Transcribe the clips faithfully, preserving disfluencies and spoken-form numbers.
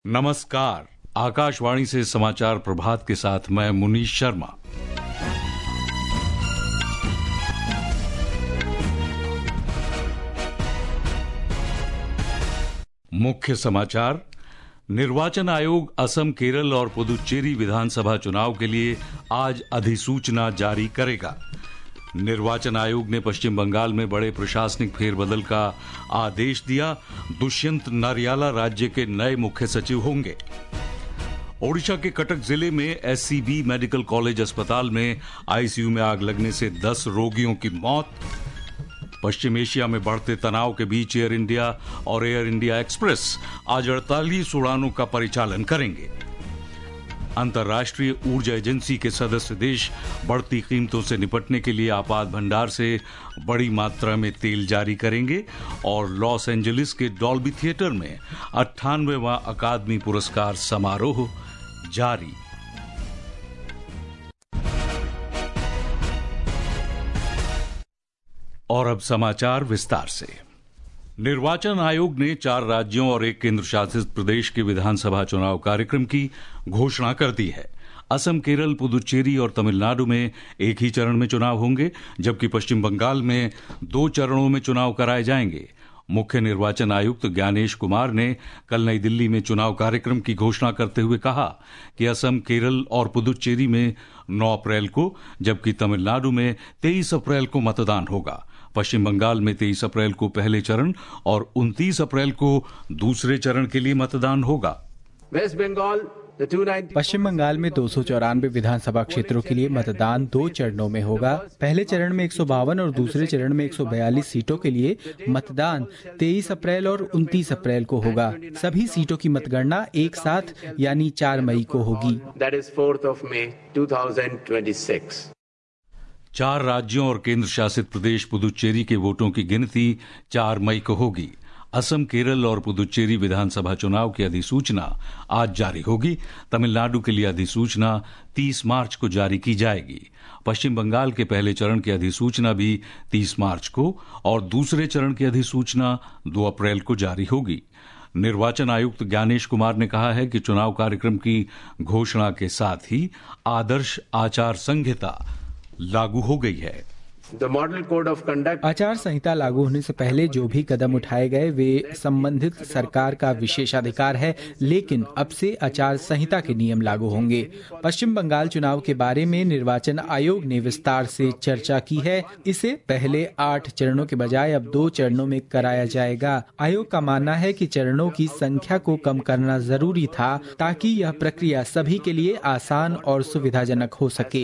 नमस्कार। आकाशवाणी से समाचार प्रभात के साथ मैं मुनीश शर्मा। मुख्य समाचार। निर्वाचन आयोग असम, केरल और पुदुचेरी विधानसभा चुनाव के लिए आज अधिसूचना जारी करेगा। निर्वाचन आयोग ने पश्चिम बंगाल में बड़े प्रशासनिक फेरबदल का आदेश दिया। दुष्यंत नारियाला राज्य के नए मुख्य सचिव होंगे। ओडिशा के कटक जिले में एससीबी मेडिकल कॉलेज अस्पताल में आईसीयू में आग लगने से दस रोगियों की मौत। पश्चिम एशिया में बढ़ते तनाव के बीच एयर इंडिया और एयर इंडिया एक्सप्रेस आज अड़तालीस उड़ानों का परिचालन करेंगे। अंतर्राष्ट्रीय ऊर्जा एजेंसी के सदस्य देश बढ़ती कीमतों से निपटने के लिए आपात भंडार से बड़ी मात्रा में तेल जारी करेंगे। और लॉस एंजलिस के डॉल्बी थिएटर में अट्ठानवेवां अकादमी पुरस्कार समारोह जारी। और अब समाचार विस्तार से। निर्वाचन आयोग ने चार राज्यों और एक केंद्र शासित प्रदेश के विधानसभा चुनाव कार्यक्रम की घोषणा कर दी है। असम, केरल, पुदुचेरी और तमिलनाडु में एक ही चरण में चुनाव होंगे, जबकि पश्चिम बंगाल में दो चरणों में चुनाव कराए जाएंगे। मुख्य निर्वाचन आयुक्त ज्ञानेश कुमार ने कल नई दिल्ली में चुनाव कार्यक्रम की घोषणा करते हुए कहा कि असम, केरल और पुदुचेरी में नौ अप्रैल को, जबकि तमिलनाडु में तेईस अप्रैल को मतदान होगा। पश्चिम बंगाल में तेईस अप्रैल को पहले चरण और उनतीस अप्रैल को दूसरे चरण के लिए मतदान होगा। वेस्ट बंगाल पश्चिम बंगाल में दो सौ चौरानवे विधानसभा क्षेत्रों के लिए मतदान दो चरणों में होगा। पहले चरण में एक सौ बावन और दूसरे चरण में एक सौ बयालीस सीटों के लिए मतदान तेईस अप्रैल और उनतीस अप्रैल को होगा। सभी सीटों की मतगणना एक साथ यानी चार मई को होगी। चार राज्यों और केंद्र शासित प्रदेश पुदुचेरी के वोटों की गिनती चार मई को होगी। असम, केरल और पुदुचेरी विधानसभा चुनाव की अधिसूचना आज जारी होगी। तमिलनाडु के लिए अधिसूचना तीस मार्च को जारी की जाएगी। पश्चिम बंगाल के पहले चरण की अधिसूचना भी तीस मार्च को और दूसरे चरण की अधिसूचना दो अप्रैल को जारी होगी। निर्वाचन आयुक्त ज्ञानेश कुमार ने कहा है कि चुनाव कार्यक्रम की घोषणा के साथ ही आदर्श आचार संहिता लागू हो गई है। The model code of conduct आचार संहिता लागू होने से पहले जो भी कदम उठाए गए वे संबंधित सरकार का विशेषाधिकार है, लेकिन अब से आचार संहिता के नियम लागू होंगे। पश्चिम बंगाल चुनाव के बारे में निर्वाचन आयोग ने विस्तार से चर्चा की है। इसे पहले आठ चरणों के बजाय अब दो चरणों में कराया जाएगा। आयोग का मानना है कि चरणों की संख्या को कम करना जरूरी था ताकि यह प्रक्रिया सभी के लिए आसान और सुविधाजनक हो सके।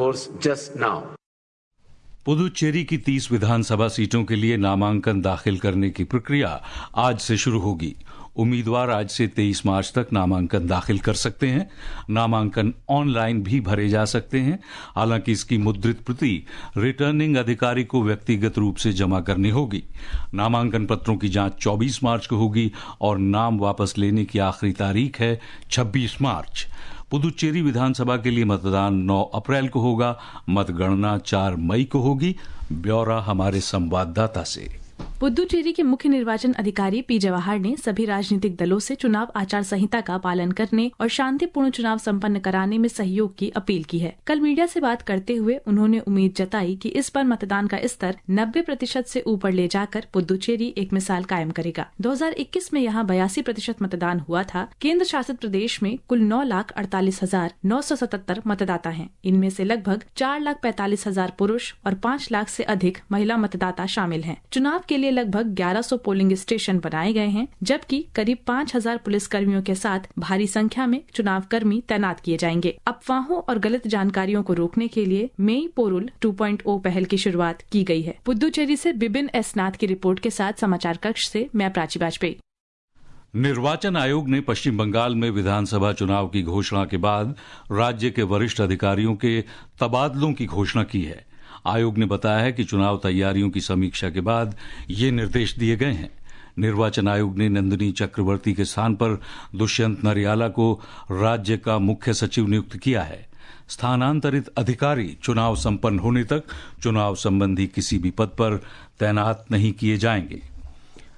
पुदुचेरी की तीस विधानसभा सीटों के लिए नामांकन दाखिल करने की प्रक्रिया आज से शुरू होगी। उम्मीदवार आज से तेईस मार्च तक नामांकन दाखिल कर सकते हैं। नामांकन ऑनलाइन भी भरे जा सकते हैं। हालांकि इसकी मुद्रित प्रति रिटर्निंग अधिकारी को व्यक्तिगत रूप से जमा करनी होगी। नामांकन पत्रों की जांच चौबीस मार्च को होगी और नाम वापस लेने की आखिरी तारीख है छब्बीस मार्च। पुदुचेरी विधानसभा के लिए मतदान नौ अप्रैल को होगा। मतगणना चार मई को होगी। ब्यौरा हमारे संवाददाता से। पुदुचेरी के मुख्य निर्वाचन अधिकारी पी जवाहर ने सभी राजनीतिक दलों से चुनाव आचार संहिता का पालन करने और शांतिपूर्ण चुनाव संपन्न कराने में सहयोग की अपील की है। कल मीडिया से बात करते हुए उन्होंने उम्मीद जताई कि इस बार मतदान का स्तर नब्बे प्रतिशत से ऊपर ले जाकर पुदुचेरी एक मिसाल कायम करेगा। दो हज़ार इक्कीस में यहाँ बयासी प्रतिशत मतदान हुआ था। केंद्र शासित प्रदेश में कुल नौ लाख अड़तालीस हजार नौ सौ सतहत्तर मतदाता हैं। इनमें से लगभग चार लाख पैंतालीस हजार पुरुष और पाँच लाख से अधिक महिला मतदाता शामिल हैं। चुनाव के लिए लगभग ग्यारह सौ पोलिंग स्टेशन बनाए गए हैं, जबकि करीब पाँच हजार पुलिस कर्मियों के साथ भारी संख्या में चुनाव कर्मी तैनात किए जाएंगे। अफवाहों और गलत जानकारियों को रोकने के लिए Mei Porul two point O पहल की शुरुआत की गई है। पुदुचेरी से बिपिन एस नाथ की रिपोर्ट के साथ समाचार कक्ष से मैं प्राची वाजपेयी। निर्वाचन आयोग ने पश्चिम बंगाल में विधानसभा चुनाव की घोषणा के बाद राज्य के वरिष्ठ अधिकारियों के तबादलों की घोषणा की है। आयोग ने बताया है कि चुनाव तैयारियों की समीक्षा के बाद ये निर्देश दिए गए हैं। निर्वाचन आयोग ने नंदिनी चक्रवर्ती के स्थान पर दुष्यंत नारियाला को राज्य का मुख्य सचिव नियुक्त किया है। स्थानांतरित अधिकारी चुनाव संपन्न होने तक चुनाव संबंधी किसी भी पद पर तैनात नहीं किए जाएंगे।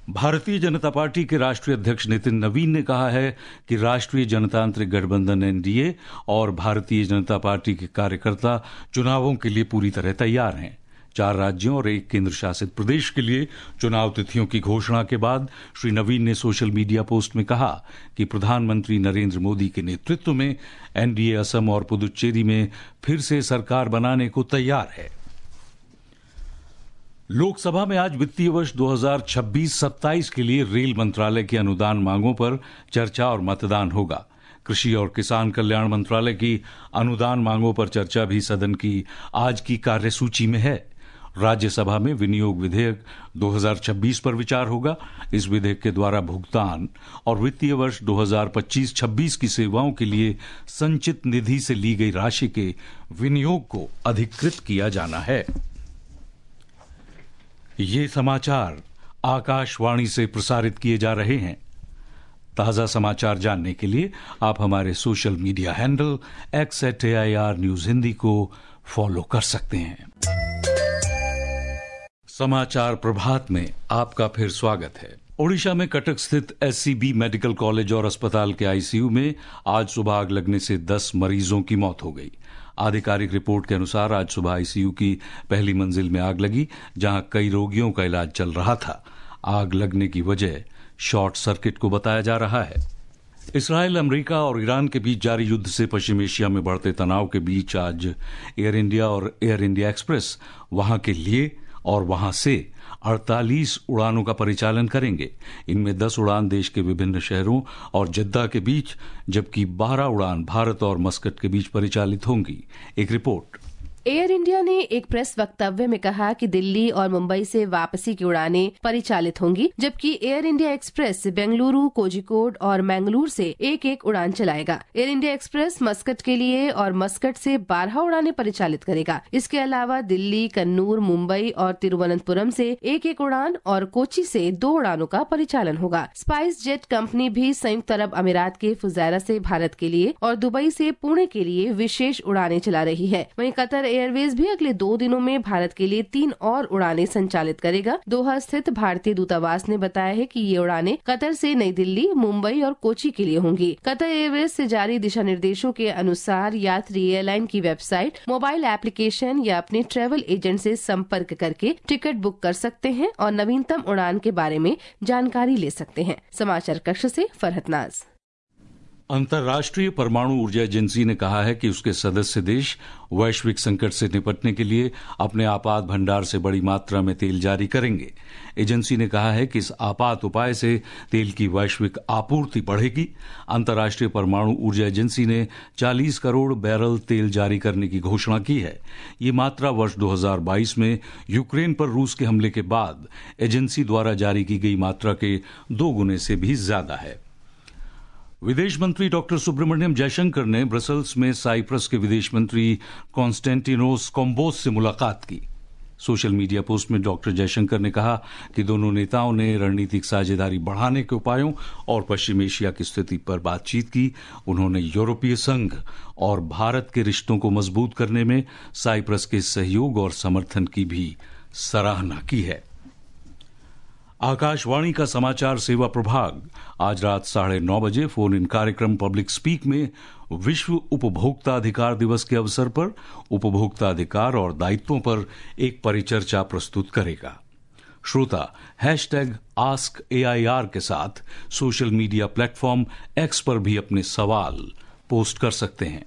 भारतीय जनता पार्टी के राष्ट्रीय अध्यक्ष नितिन नवीन ने कहा है कि राष्ट्रीय जनतांत्रिक गठबंधन एनडीए और भारतीय जनता पार्टी के कार्यकर्ता चुनावों के लिए पूरी तरह तैयार हैं। चार राज्यों और एक केंद्र शासित प्रदेश के लिए चुनाव तिथियों की घोषणा के बाद श्री नवीन ने सोशल मीडिया पोस्ट में कहा कि प्रधानमंत्री नरेंद्र मोदी के नेतृत्व में एनडीए असम और पुदुच्चेरी में फिर से सरकार बनाने को तैयार है। लोकसभा में आज वित्तीय वर्ष दो हज़ार छब्बीस सत्ताईस के लिए रेल मंत्रालय की अनुदान मांगों पर चर्चा और मतदान होगा। कृषि और किसान कल्याण मंत्रालय की अनुदान मांगों पर चर्चा भी सदन की आज की कार्यसूची में है। राज्यसभा में विनियोग विधेयक दो हज़ार छब्बीस पर विचार होगा। इस विधेयक के द्वारा भुगतान और वित्तीय वर्ष दो हज़ार पच्चीस छब्बीस की सेवाओं के लिए संचित निधि से ली गई राशि के विनियोग को अधिकृत किया जाना है। ये समाचार आकाशवाणी से प्रसारित किए जा रहे हैं। ताजा समाचार जानने के लिए आप हमारे social media handle X at A I R news Hindi को फॉलो कर सकते हैं। समाचार प्रभात में आपका फिर स्वागत है। ओडिशा में कटक स्थित एससीबी मेडिकल कॉलेज और अस्पताल के आईसीयू में आज सुबह आग लगने से दस मरीजों की मौत हो गई। आधिकारिक रिपोर्ट के अनुसार आज सुबह आईसीयू की पहली मंजिल में आग लगी, जहां कई रोगियों का इलाज चल रहा था। आग लगने की वजह शॉर्ट सर्किट को बताया जा रहा है। इसराइल, अमेरिका और ईरान के बीच जारी युद्ध से पश्चिम एशिया में बढ़ते तनाव के बीच आज एयर इंडिया और एयर इंडिया एक्सप्रेस वहां के लिए और वहां से अड़तालीस उड़ानों का परिचालन करेंगे। इनमें दस उड़ान देश के विभिन्न शहरों और जद्दा के बीच, जबकि बारह उड़ान भारत और मस्कट के बीच परिचालित होंगी। एक रिपोर्ट। एयर इंडिया ने एक प्रेस वक्तव्य में कहा कि दिल्ली और मुंबई से वापसी की उड़ानें परिचालित होंगी, जबकि Air India Express Bengaluru, Kozhikode और मैंगलोर से एक एक उड़ान चलाएगा। एयर इंडिया एक्सप्रेस मस्कट के लिए और मस्कट से बारह उड़ानें परिचालित करेगा। इसके अलावा दिल्ली, कन्नूर, मुंबई और तिरुवनंतपुरम से एक एक उड़ान और कोची से दो उड़ानों का परिचालन होगा। स्पाइस जेट कंपनी भी संयुक्त अरब अमीरात के फुजैरा से भारत के लिए और दुबई से पुणे के लिए विशेष उड़ानें चला रही है। वहीं कतर एयरवेज भी अगले दो दिनों में भारत के लिए तीन और उड़ानें संचालित करेगा। दोहा स्थित भारतीय दूतावास ने बताया है कि ये उड़ानें कतर से नई दिल्ली, मुंबई और कोची के लिए होंगी। कतर एयरवेज से जारी दिशा निर्देशों के अनुसार यात्री एयरलाइन की वेबसाइट, मोबाइल एप्लीकेशन या अपने ट्रेवल एजेंट से संपर्क करके टिकट बुक कर सकते हैं और नवीनतम उड़ान के बारे में जानकारी ले सकते हैं। समाचार कक्ष से फरहत नाज। अंतर्राष्ट्रीय परमाणु ऊर्जा एजेंसी ने कहा है कि उसके सदस्य देश वैश्विक संकट से निपटने के लिए अपने आपात भंडार से बड़ी मात्रा में तेल जारी करेंगे। एजेंसी ने कहा है कि इस आपात उपाय से तेल की वैश्विक आपूर्ति बढ़ेगी। अंतर्राष्ट्रीय परमाणु ऊर्जा एजेंसी ने चालीस करोड़ बैरल तेल जारी करने की घोषणा की है। ये मात्रा वर्ष दो हज़ार बाईस में यूक्रेन पर रूस के हमले के बाद एजेंसी द्वारा जारी की गई मात्रा के दो गुने से भी ज्यादा है। विदेश मंत्री डॉक्टर सुब्रमण्यम जयशंकर ने ब्रसल्स में साइप्रस के विदेश मंत्री कॉन्स्टेंटिनोस कोम्बोस से मुलाकात की। सोशल मीडिया पोस्ट में डॉक्टर जयशंकर ने कहा कि दोनों नेताओं ने रणनीतिक साझेदारी बढ़ाने के उपायों और पश्चिम एशिया की स्थिति पर बातचीत की। उन्होंने यूरोपीय संघ और भारत के रिश्तों को मजबूत करने में साइप्रस के सहयोग और समर्थन की भी सराहना की है। आकाशवाणी का समाचार सेवा प्रभाग आज रात साढ़े नौ बजे फोन इन कार्यक्रम पब्लिक स्पीक में विश्व उपभोक्ता अधिकार दिवस के अवसर पर उपभोक्ता अधिकार और दायित्वों पर एक परिचर्चा प्रस्तुत करेगा। श्रोता hashtag ask A I R के साथ सोशल मीडिया प्लेटफॉर्म एक्स पर भी अपने सवाल पोस्ट कर सकते हैं।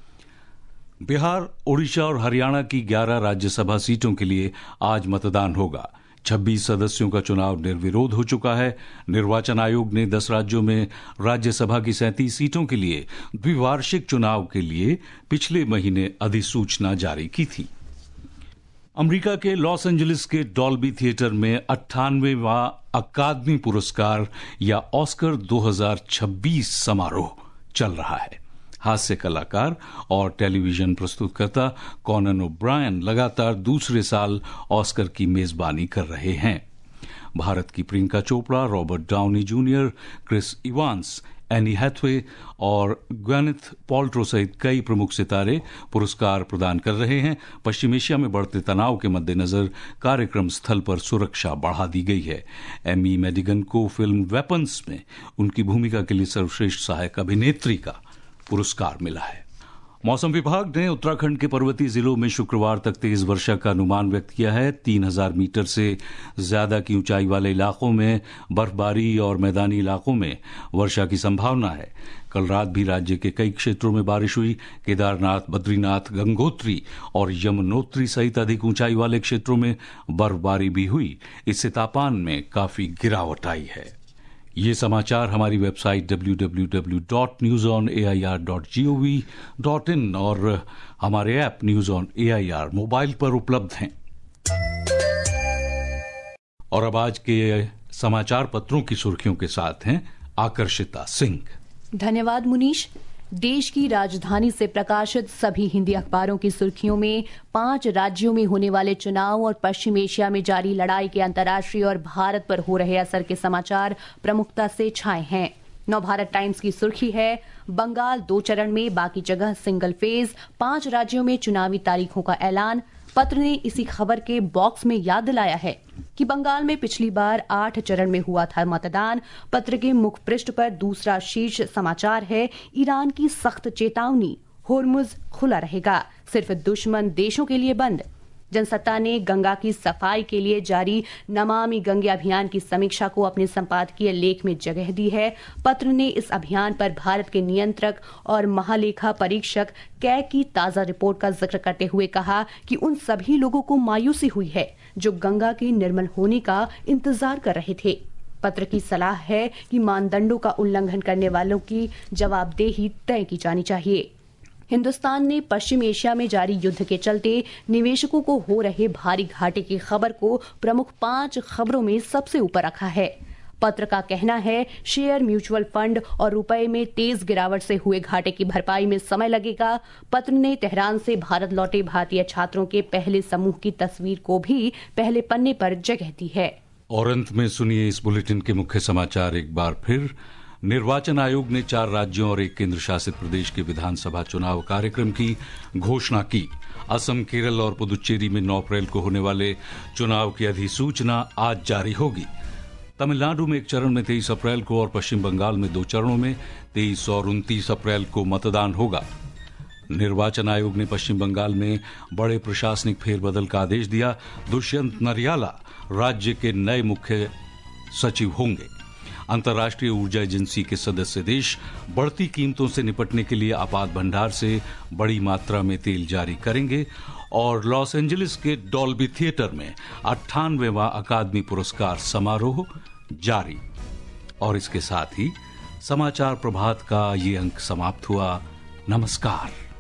बिहार, ओडिशा और हरियाणा की ग्यारह राज्यसभा सीटों के लिए आज मतदान होगा। छब्बीस सदस्यों का चुनाव निर्विरोध हो चुका है। निर्वाचन आयोग ने दस राज्यों में राज्यसभा की सैंतीस सीटों के लिए द्विवार्षिक चुनाव के लिए पिछले महीने अधिसूचना जारी की थी। अमेरिका के लॉस एंजलिस के डॉल्बी थिएटर में अट्ठानवेवां अकादमी पुरस्कार या ऑस्कर दो हज़ार छब्बीस समारोह चल रहा है। हास्य कलाकार और टेलीविजन प्रस्तुतकर्ता कॉनन ओब्रायन लगातार दूसरे साल ऑस्कर की मेजबानी कर रहे हैं। भारत की Priyanka Chopra, Robert Downey Junior, Chris Evans, Anne Hathaway और ग्वेनेथ पैल्ट्रो सहित कई प्रमुख सितारे पुरस्कार प्रदान कर रहे हैं। पश्चिम एशिया में बढ़ते तनाव के मद्देनजर कार्यक्रम स्थल पर सुरक्षा बढ़ा दी गई है। एमी मेडिगन को फिल्म वेपन्स में उनकी भूमिका के लिए सर्वश्रेष्ठ सहायक अभिनेत्री का पुरस्कार मिला है। मौसम विभाग ने उत्तराखंड के पर्वतीय जिलों में शुक्रवार तक तेज वर्षा का अनुमान व्यक्त किया है। तीन हजार मीटर से ज्यादा की ऊंचाई वाले इलाकों में बर्फबारी और मैदानी इलाकों में वर्षा की संभावना है। कल रात भी राज्य के कई क्षेत्रों में बारिश हुई। केदारनाथ, बद्रीनाथ, गंगोत्री और यमुनोत्री सहित अधिक ऊंचाई वाले क्षेत्रों में बर्फबारी भी हुई। इससे तापमान में काफी गिरावट आई है। ये समाचार हमारी website W W W dot news on A I R dot G O V dot in और हमारे app news on A I R mobile पर उपलब्ध हैं। और अब आज के समाचार पत्रों की सुर्खियों के साथ हैं आकर्षिता सिंह। धन्यवाद मुनीश। देश की राजधानी से प्रकाशित सभी हिंदी अखबारों की सुर्खियों में पांच राज्यों में होने वाले चुनाव और पश्चिम एशिया में जारी लड़ाई के अंतर्राष्ट्रीय और भारत पर हो रहे असर के समाचार प्रमुखता से छाए हैं। नवभारत टाइम्स की सुर्खी है, बंगाल दो चरण में, बाकी जगह सिंगल फेज, पांच राज्यों में चुनावी तारीखों का ऐलान। पत्र ने इसी खबर के बॉक्स में याद दिलाया है कि बंगाल में पिछली बार आठ चरण में हुआ था मतदान। पत्र के मुख्य पृष्ठ पर दूसरा शीर्ष समाचार है, ईरान की सख्त चेतावनी, होर्मुज खुला रहेगा, सिर्फ दुश्मन देशों के लिए बंद। जनसत्ता ने गंगा की सफाई के लिए जारी नमामि गंगे अभियान की समीक्षा को अपने संपादकीय लेख में जगह दी है। पत्र ने इस अभियान पर भारत के नियंत्रक और महालेखा परीक्षक कै की ताजा रिपोर्ट का जिक्र करते हुए कहा कि उन सभी लोगों को मायूसी हुई है जो गंगा के निर्मल होने का इंतजार कर रहे थे। पत्र की सलाह है कि मानदंडों का उल्लंघन करने वालों की जवाबदेही तय की जानी चाहिए। हिंदुस्तान ने पश्चिम एशिया में जारी युद्ध के चलते निवेशकों को हो रहे भारी घाटे की खबर को प्रमुख पांच खबरों में सबसे ऊपर रखा है। पत्र का कहना है, शेयर, म्यूचुअल फंड और रुपए में तेज गिरावट से हुए घाटे की भरपाई में समय लगेगा। पत्र ने तेहरान से भारत लौटे भारतीय छात्रों के पहले समूह की तस्वीर को भी पहले पन्ने पर जगह दी है। और अंत में सुनिए इस बुलेटिन के मुख्य समाचार एक बार फिर। निर्वाचन आयोग ने चार राज्यों और एक केंद्र शासित प्रदेश के विधानसभा चुनाव कार्यक्रम की घोषणा की। असम, केरल और पुदुचेरी में नौ अप्रैल को होने वाले चुनाव की अधिसूचना आज जारी होगी। तमिलनाडु में एक चरण में तेईस अप्रैल को और पश्चिम बंगाल में दो चरणों में तेईस और उनतीस अप्रैल को मतदान होगा। निर्वाचन आयोग ने पश्चिम बंगाल में बड़े प्रशासनिक फेरबदल का आदेश दिया। दुष्यंत नरियाला राज्य के नए मुख्य सचिव होंगे। अंतर्राष्ट्रीय ऊर्जा एजेंसी के सदस्य देश बढ़ती कीमतों से निपटने के लिए आपात भंडार से बड़ी मात्रा में तेल जारी करेंगे। और लॉस एंजलिस के डॉल्बी थिएटर में अट्ठानवेवां अकादमी पुरस्कार समारोह जारी। और इसके साथ ही समाचार प्रभात का ये अंक समाप्त हुआ। नमस्कार।